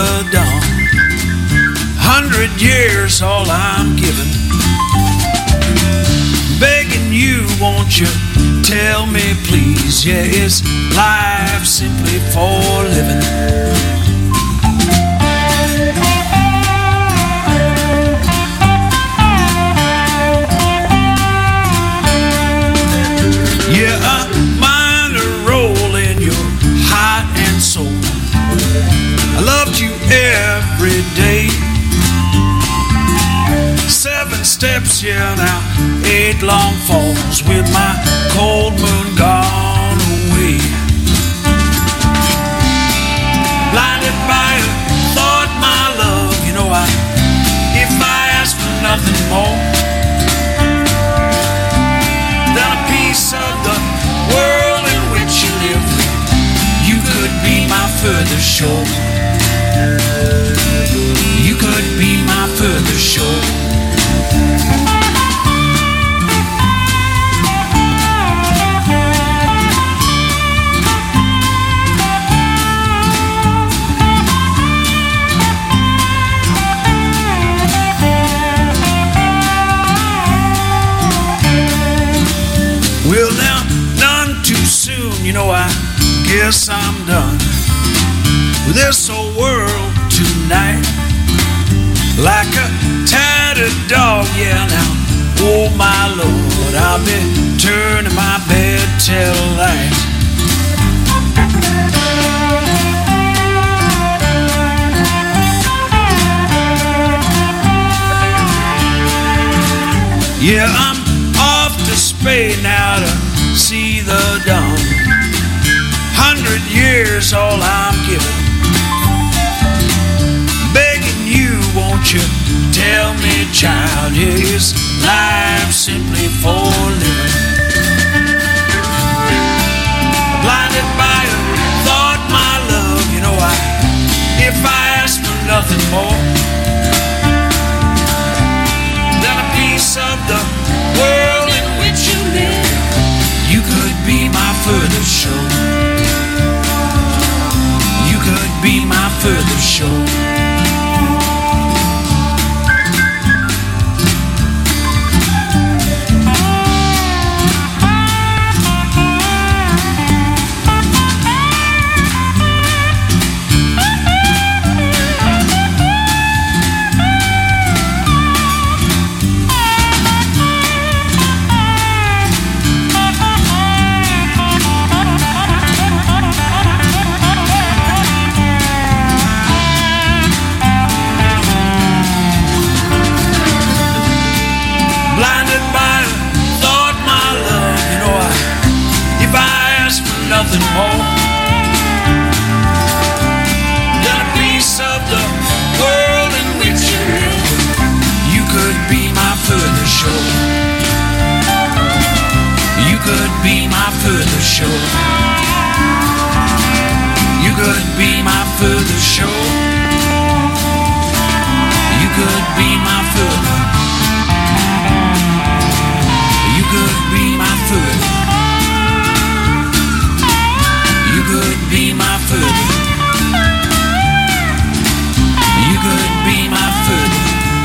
the dawn. 100 years, all I'm given. Begging you, won't you tell me please? Yeah, is life simply for living? Yeah, a minor role in your heart and soul. I loved you every day. 7 steps, yeah, now 8 long falls with my cold moon gone away. Blinded by a thought, my love, you know if I ask for nothing more than a piece of the world in which you live, you could be my further shore. You could be my further shore. Well, now, none too soon, you know, I guess I'm done with this old world tonight. Like a tattered dog, yeah, now, oh my Lord, I'll be turning my bed till light. Yeah, I'm off to Spain now to see the dawn. 100 years, all I'm given. Begging you, won't you tell me, child, is life simply for living? Blinded by a thought, my love, you know if I ask for nothing more than a piece of the world in which you live, you could be my further shore. You could be my further shore. Nothing more than a piece of the world in which you live. You could be my further shore. You could be my further shore. You could be my further shore. You could be my further. You could be my further. You could be my further. You could be my further.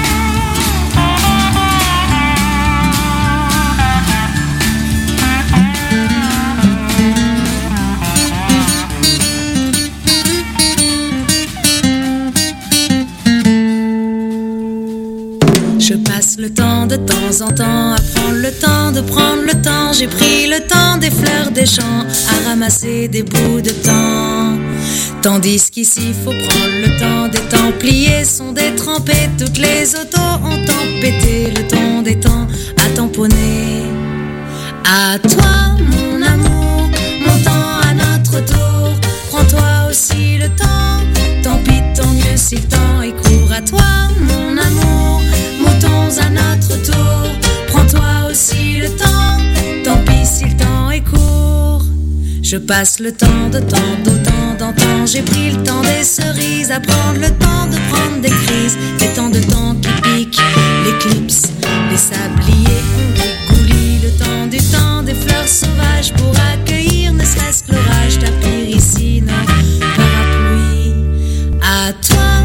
Je passe le temps de temps en temps à prendre le temps de prendre le temps. J'ai pris le temps des fleurs des champs à ramasser des bouts de temps. Tandis qu'ici faut prendre le temps des templiers sont détrempés. Toutes les autos ont tempêté le ton des temps à tamponner. À toi mon amour, mon temps à notre tour. Prends-toi aussi le temps, tant pis tant mieux si le temps est court. À toi mon amour, moutons à notre tour. Prends-toi aussi le temps, tant pis si le temps est court. Je passe le temps de temps d'autant d'antan. J'ai pris le temps des cerises, à prendre le temps de prendre des crises. Des temps de temps qui piquent l'éclipse. Les sabliers ont des coulis. Le temps des fleurs sauvages pour accueillir ne serait-ce que l'orage. Tapir ici nos parapluies. À toi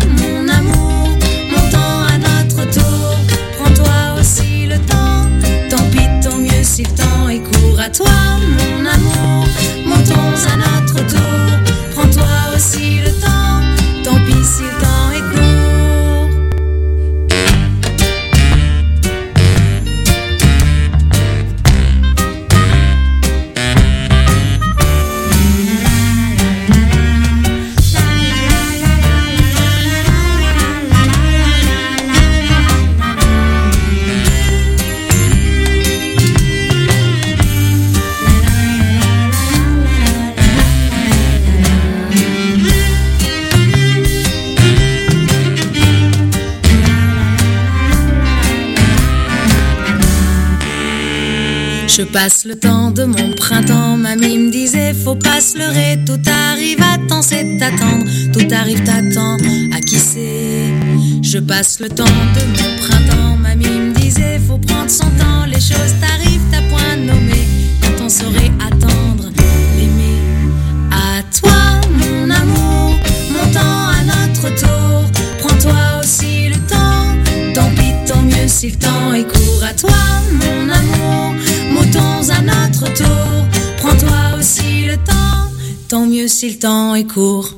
Je passe le temps de mon printemps, mamie me disait faut pas se leurrer, tout arrive à temps, c'est t'attendre, tout arrive t'attend, à qui c'est. Je passe le temps de mon printemps, mamie me disait faut prendre son temps, les choses t'arrivent à point nommé, quand on saurait attendre, l'aimer. À toi mon amour, mon temps à notre tour, prends-toi aussi le temps, tant pis tant mieux si le temps est court. À toi mon amour, moutons à notre tour, prends-toi aussi le temps, tant mieux si le temps est court.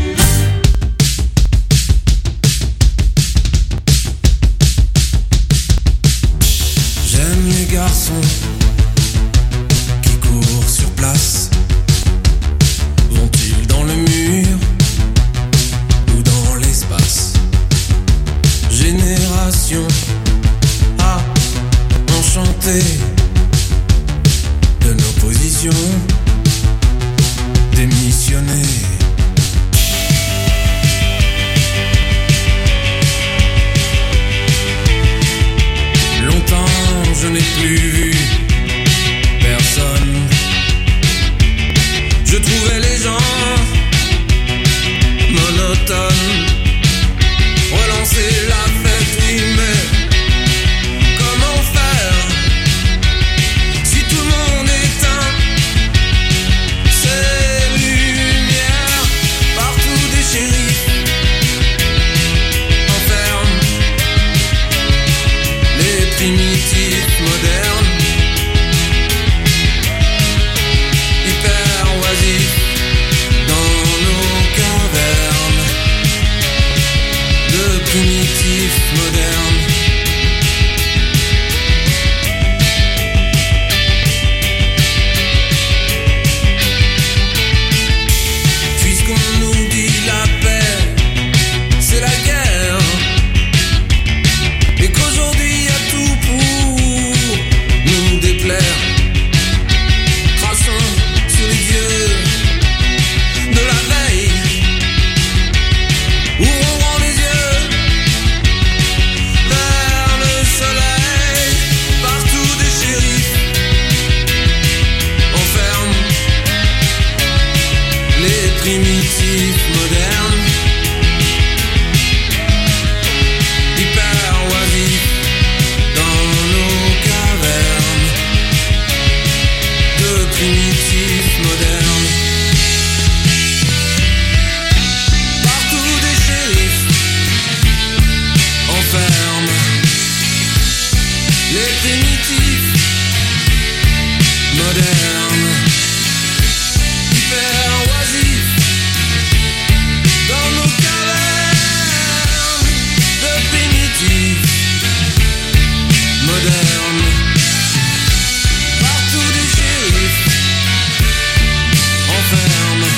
J'aime les garçons qui courent sur place. Vont-ils dans le mur ou dans l'espace? Génération enchantée de nos positions, démissionner. Longtemps je n'ai plus vu personne. Je trouvais les gens monotones. Relancer la fête, oui, mais comment faire si tout le monde éteint ces lumières? Partout des shérifs enferment les primitifs modernes, hyper oisifs dans nos cavernes de primitifs modernes. Puisqu'on nous dit la paix, c'est la guerre, et qu'aujourd'hui y a tout pour nous déplaire, crachons sur les dieux de la veille, ouvrons grand les yeux vers le soleil. Partout des shérifs enferment les primitifs modernes, hyper oisifs dans nos cavernes de primitifs modernes. Partout des shérifs enferment les primitifs modernes, hyper oisifs dans nos cavernes de primitifs modernes. Partout des shérifs enferment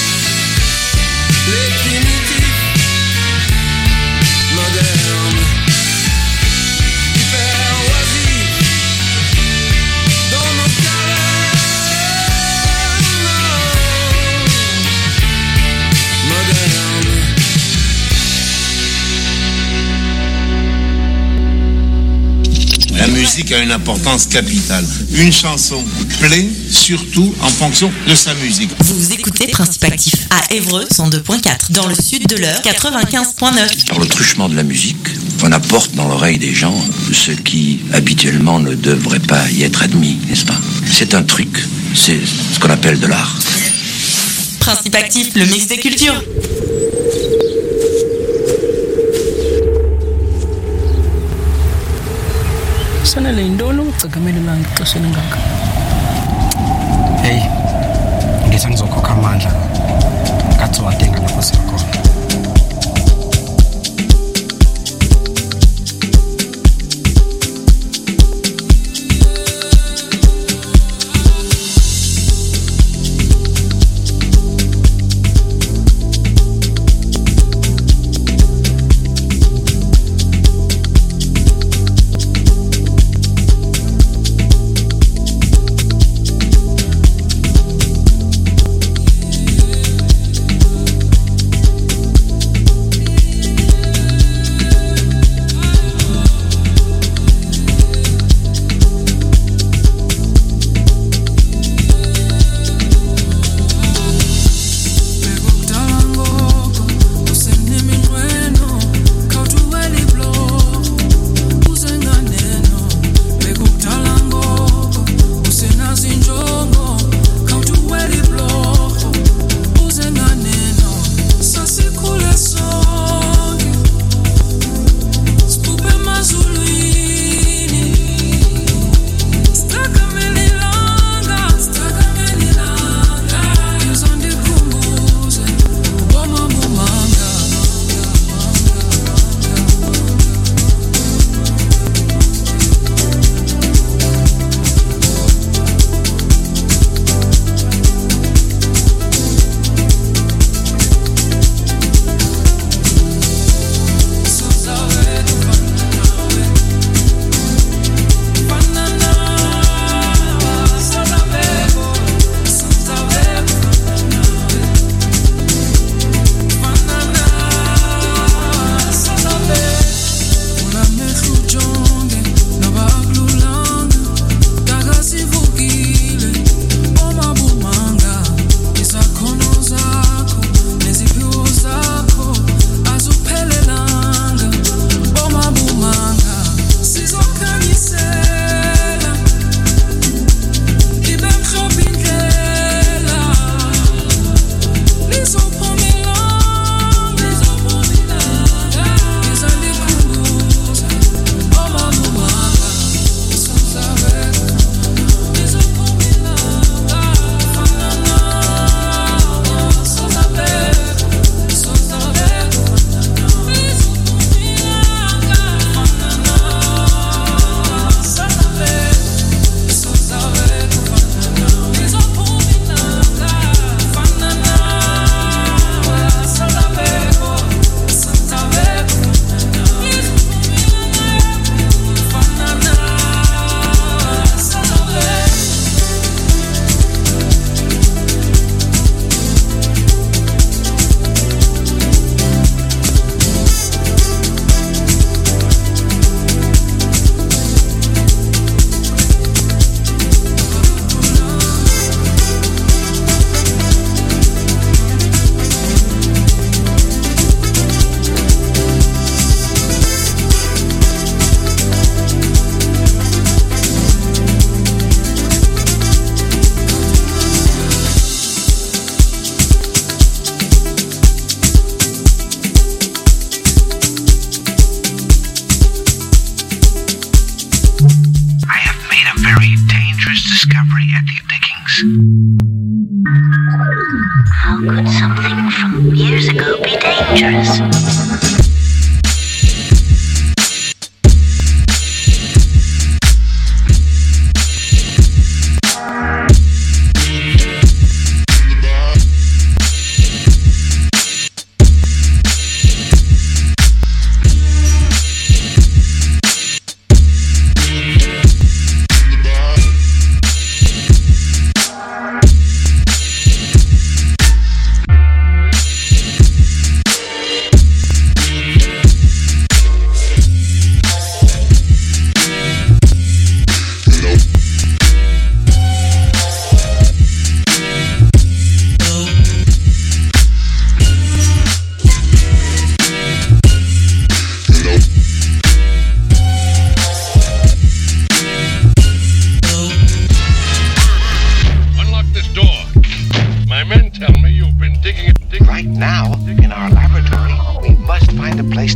les primitifs modernes, hyper oisifs dans nos cavernes modernes. La musique a une importance capitale. Une chanson plaît surtout en fonction de sa musique. Vous écoutez Principe Actif à Évreux 102.4, dans le sud de l'Eure 95.9. Par le truchement de la musique, on apporte dans l'oreille des gens ce qui habituellement ne devrait pas y être admis, n'est-ce pas? C'est un truc, c'est ce qu'on appelle de l'art. Principe Actif, le mix des cultures. Sanele indolo ucigimela langixesheni ngaka. Hey, ngithi ngizokhokha amandla ngathi wadenga lapho siyakhona.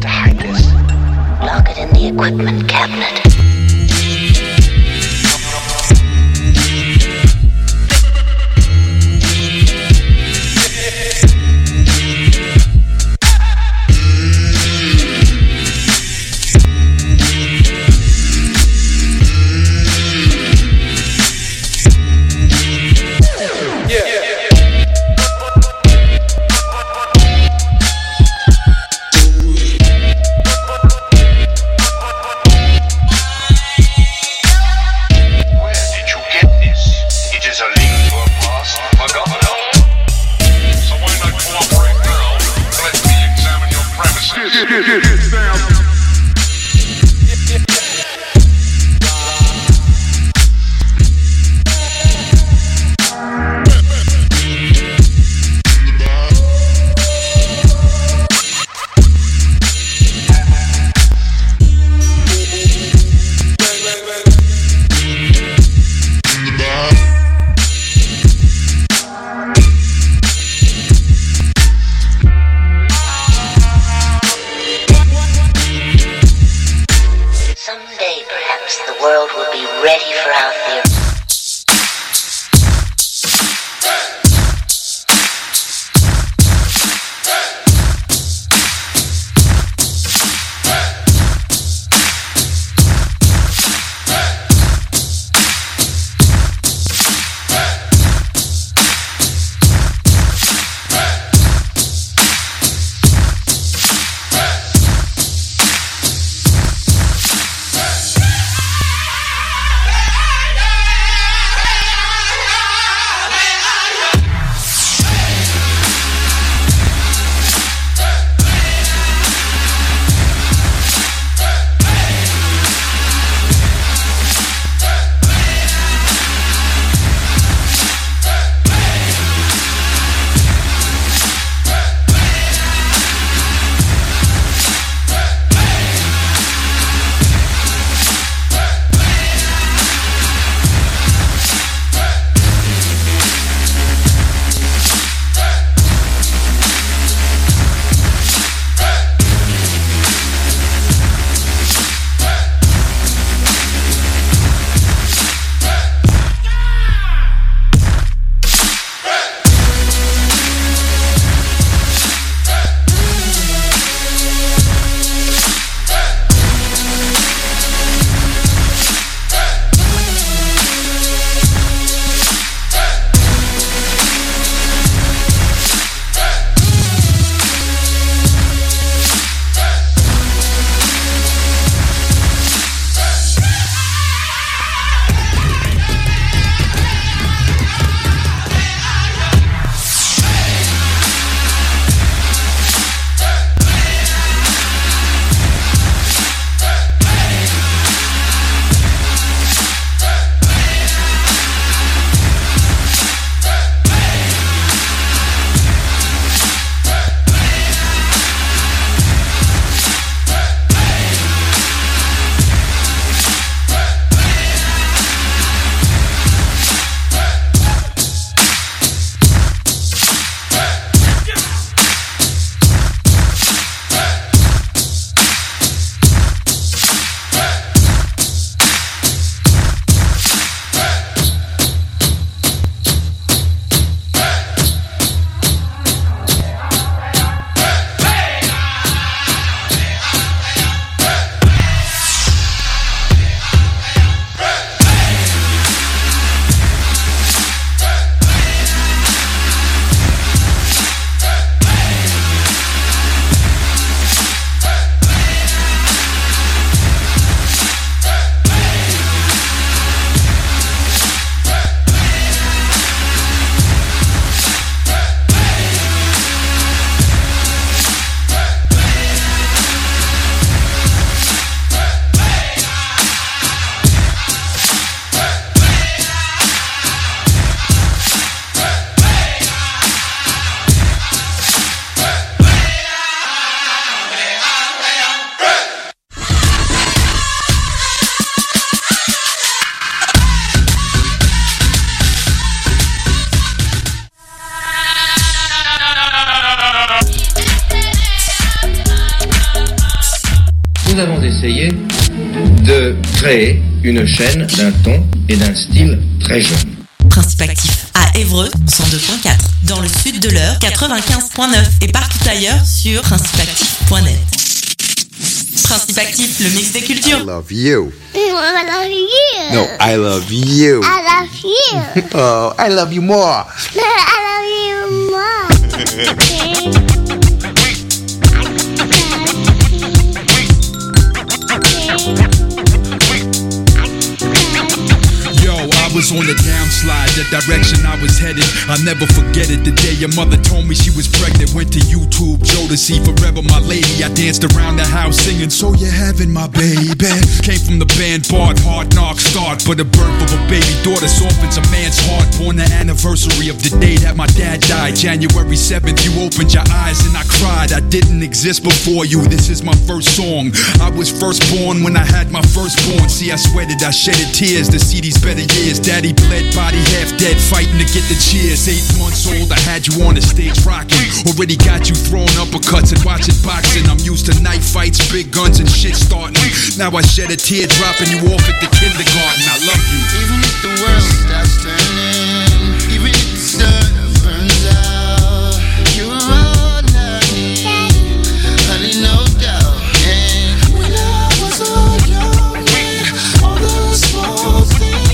to hide this? Lock it in the equipment cabinet. nous avons essayé de créer une chaîne d'un ton et d'un style très jeune. Principe Actif à Évreux 102.4, dans le sud de l'Eure 95.9 et partout ailleurs sur principeactif.net. Principe Actif, le mix des cultures. I love you. I love you. No, I love you. I love you. Oh, I love you more. I love you more. I was on the downslide, the direction I was headed. I'll never forget it, the day your mother told me she was pregnant. Went to YouTube, Jodeci, Forever My Lady. I danced around the house singing, so you're having my baby. Came from the band Bard, Hard Knock Start. But the birth of a baby daughter softens a man's heart. Born the anniversary of the day that my dad died, January 7th, you opened your eyes and I cried. I didn't exist before you, this is my first song. I was first born when I had my firstborn. See, I sweated, I shedded tears to see these better years. Daddy bled, body half dead, fighting to get the cheers. 8 months old, I had you on the stage rocking. Already got you throwing uppercuts and watching boxing. I'm used to knife fights, big guns and shit starting. Now I shed a tear dropping you off at the kindergarten. I love you. Even if the world stops turning, even if the sun burns out, you are all I need, honey, no doubt. And when I was so young, all those small things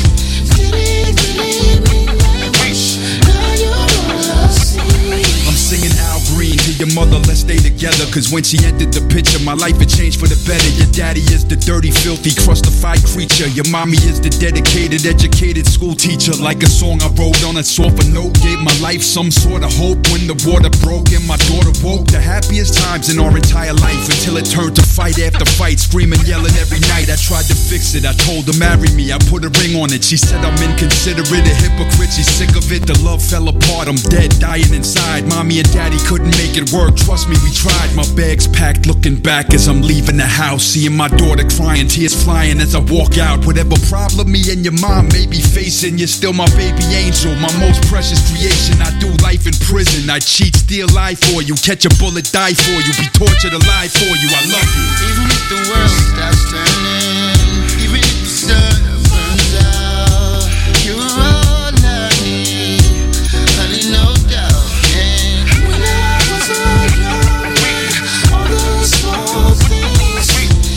didn't really mean that much. Now you're all I see. I'm singing Al Green to your mother, let's stay together. Cause when she entered the picture, my life had changed for the better. Your daddy is the dirty, filthy, crustified creature. Your mommy is the dedicated, educated school teacher. Like a song I wrote on a softer note, gave my life some sort of hope. When the water broke and my daughter woke, the happiest times in our entire life, until it turned to fight after fight, screaming, yelling every night. I tried to fix it, I told her marry me, I put a ring on it. She said I'm inconsiderate, a hypocrite, she's sick of it. The love fell apart, I'm dead, dying inside. Mommy and daddy couldn't make it work, trust me, we tried. My bags packed, looking back as I'm leaving the house, seeing my daughter crying, tears flying as I walk out. Whatever problem me and your mom may be facing, you're still my baby angel, my most precious creation. I do life in prison, I cheat, steal, lie for you, catch a bullet, die for you, be tortured alive for you. I love you. Even if the world stops turning, even if the sun burns out, you are all I need, honey, no doubt. And when I was so young, all those small things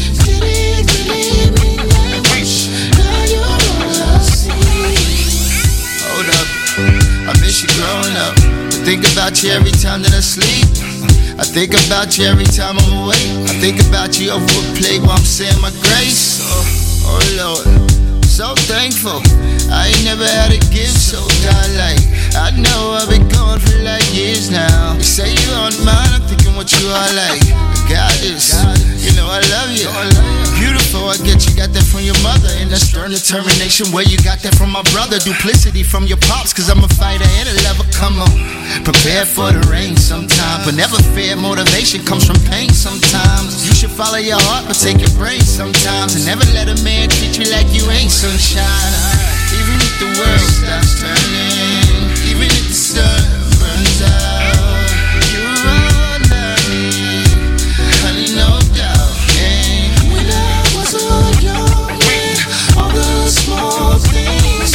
didn't really mean that much. Now you're all I see. Hold up, I miss you growing up. I think about you every time that I sleep. I think about you every time I'm awake. I think about you over a plate while I'm saying my grace. Oh Lord, I'm so thankful. I ain't never had a gift so godlike. I know I've been gone for like years now. You say you on mine, I'm thinking what you are like. I got this, you know I love you. Beautiful, I get you got that from your mother. And that stern determination, where you got that from my brother. Duplicity from your pops, cause I'm a fighter and a lover, come on. Prepare for the rain sometimes, but never fear, motivation comes from pain sometimes. You should follow your heart, but take your brain sometimes. And never let a man treat you like you ain't sunshine. Even if the world stops turning, even if the sun burns out, you're all I need, honey, no doubt. And when I was so young, all those small things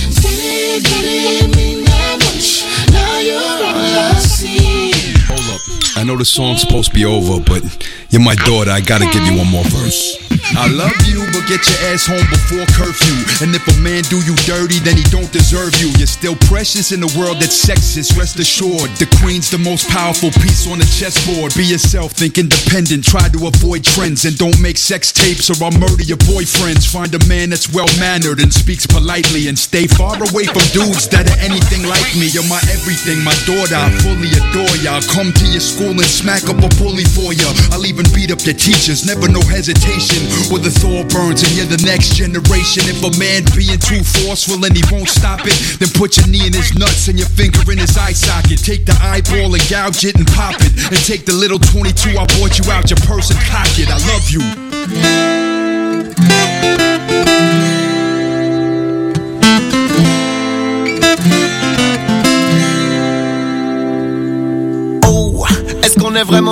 didn't really mean that much. Now you're all I see. Hold up, I know the song's supposed to be over, but you're my daughter, I gotta give you one more verse. I love you, but get your ass home before curfew. And if a man do you dirty, then he don't deserve you. You're still precious in a world that's sexist, rest assured. The queen's the most powerful piece on the chessboard. Be yourself, think independent, try to avoid trends. And don't make sex tapes or I'll murder your boyfriends. Find a man that's well-mannered and speaks politely. And stay far away from dudes that are anything like me. You're my everything, my daughter, I fully adore ya. I'll come to your school and smack up a bully for ya. I'll even beat up your teachers, never no hesitation. Where the Thor burns and you're the next generation. If a man being too forceful and he won't stop it, then put your knee in his nuts and your finger in his eye socket. Take the eyeball and gouge it and pop it. And take the little 22 I bought you out your purse and cock it. I love you. Oh, est-ce qu'on est vraiment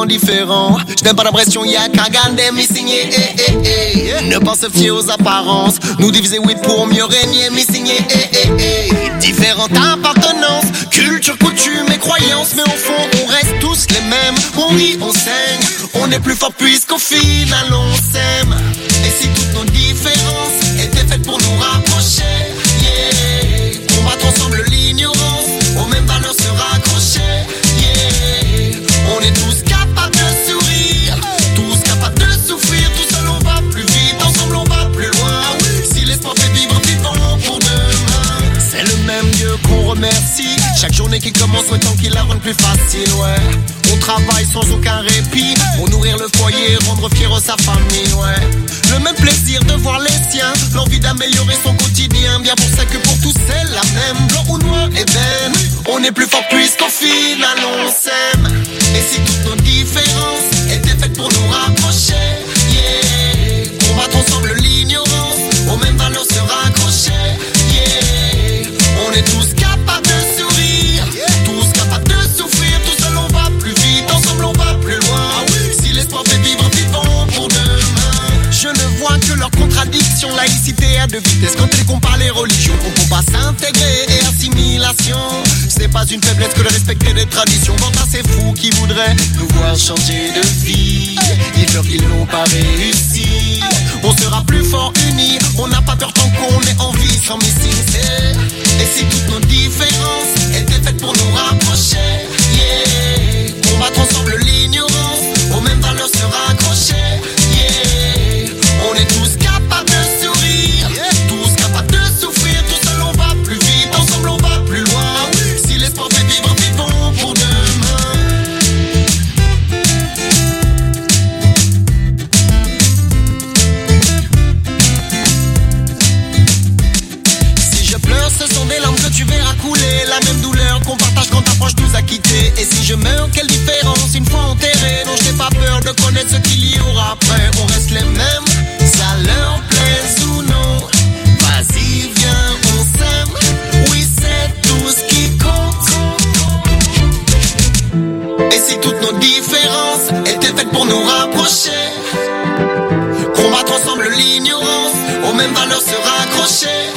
différents. Je n'aime pas l'impression, y'a qu'à garder mes signer. Ne pas se fier aux apparences. Nous diviser oui pour mieux régner, mes signer. Différentes appartenances, culture, coutumes et croyances. Mais au fond, on reste tous les mêmes. On rit, on saigne. On est plus fort puisqu'au final on s'aime. Et si toutes nos différences étaient faites pour nous rapprocher, yeah. Combattre ensemble l'ignorance, aux mêmes valeurs se raccrocher, yeah. On est tous capables de sourire, tous capables de souffrir. Tout seul on va plus vite, ensemble on va plus loin. Si l'espoir fait vivre, vivons pour demain. C'est le même Dieu qu'on remercie. Chaque journée qui commence, souhaitant qu'il la rende plus facile, ouais. On travaille sans aucun répit pour nourrir le foyer, rendre fier sa famille, ouais. Le même plaisir de voir les siens, l'envie d'améliorer son quotidien. Bien pour ça que pour tous c'est la même, blanc ou noir, ébène. On est plus fort puisqu'au final on s'aime. Et si toutes nos différences étaient faites pour nous rapprocher, yeah. Combattre ensemble l'ignorance, aux mêmes valeurs se raccrocher, yeah. On est tous capables de sourire, tous capables de souffrir. Tout seul on va plus vite, ensemble on va plus loin. Si l'espoir fait vivre, vivons pour demain. Je ne vois que leurs contradictions, laïcité à deux vitesses. Quand elles comparent les religions, on combat s'intégrer et assimilation. C'est pas une faiblesse que de respecter les traditions. Quant à ces fous qui voudraient nous voir changer de vie, dis-leur qu'ils n'ont pas réussi. On sera plus fort unis, on n'a pas peur tant qu'on est en vie sans missing. Et si toutes nos différences étaient faites pour nous rapprocher, yeah. Combattre ensemble l'ignorance, aux mêmes valeurs se raccrocher, yeah. On est tous capables de sourire, tous capables de souffrir. Tout seul on va plus vite, ensemble on va plus loin. Si l'espoir fait vivre, vivons pour demain. Ce sont des larmes que tu verras couler, la même douleur qu'on partage quand ta proche nous a quittés. Et si je meurs, quelle différence une fois enterré? Non, je n'ai pas peur de connaître ce qu'il y aura après. On reste les mêmes, ça leur plaise ou non. Vas-y, viens, on s'aime. Oui, c'est tout ce qui compte. Et si toutes nos différences étaient faites pour nous rapprocher, combattre ensemble l'ignorance, aux mêmes valeurs se raccrocher,